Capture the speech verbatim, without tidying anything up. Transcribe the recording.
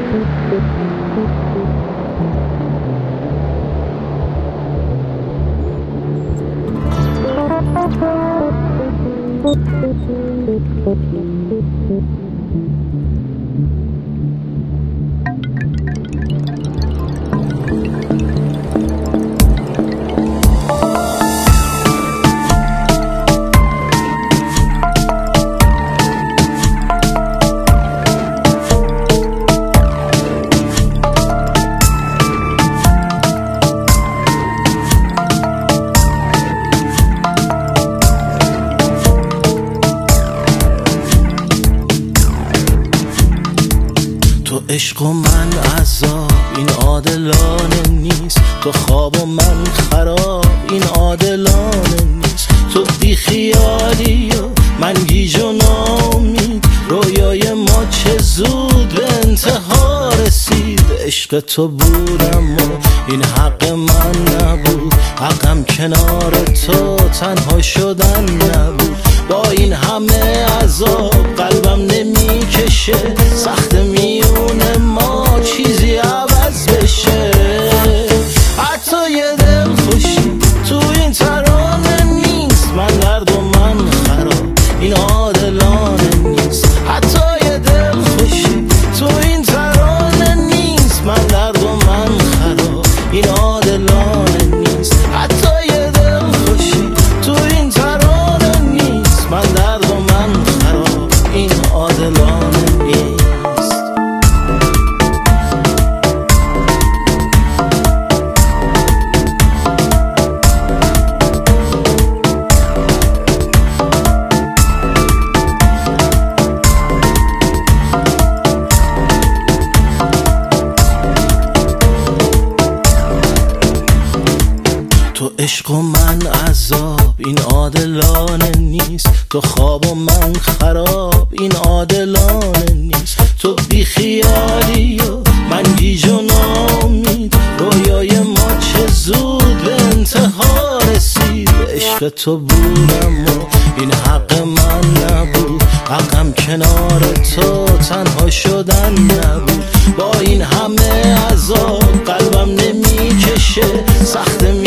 تو عشق و من عذاب، این عادلانه نیست. تو خواب و من خراب، این عادلانه نیست. تو بی خیالی و من گیج و ناامید، رویای ما چه زود به انتها رسید. عشق تو بودم و این حق من نبود، حقم کنار تو تنها شدن نبود. با این همه عذاب قلبم نمیکشه، سخت میونه ما چیزی عوض بشه. حتی یه دل خوشی تو این ترانه نیست، من درد و من خراب، این عادلانه نیست. حتی یه دل خوشی تو این ترانه نیست، من درد و من خراب، این عادلانه نیست. حتی یه دل خوشی تو این ترانه نیست، من درد و من خراب، این عادلانه نیست. تو عشق و من عذاب، این عادلانه نیست. تو خواب و من خراب، این عادلانه نیست. تو بی خیالی و من گیج و ناامید، رویای ما چه زود به انتها رسید. عشق تو بودم و این حق من نبود، حقم کنار تو تنها شدن نبود. با این همه عذاب قلبم نمیکشه، سخت می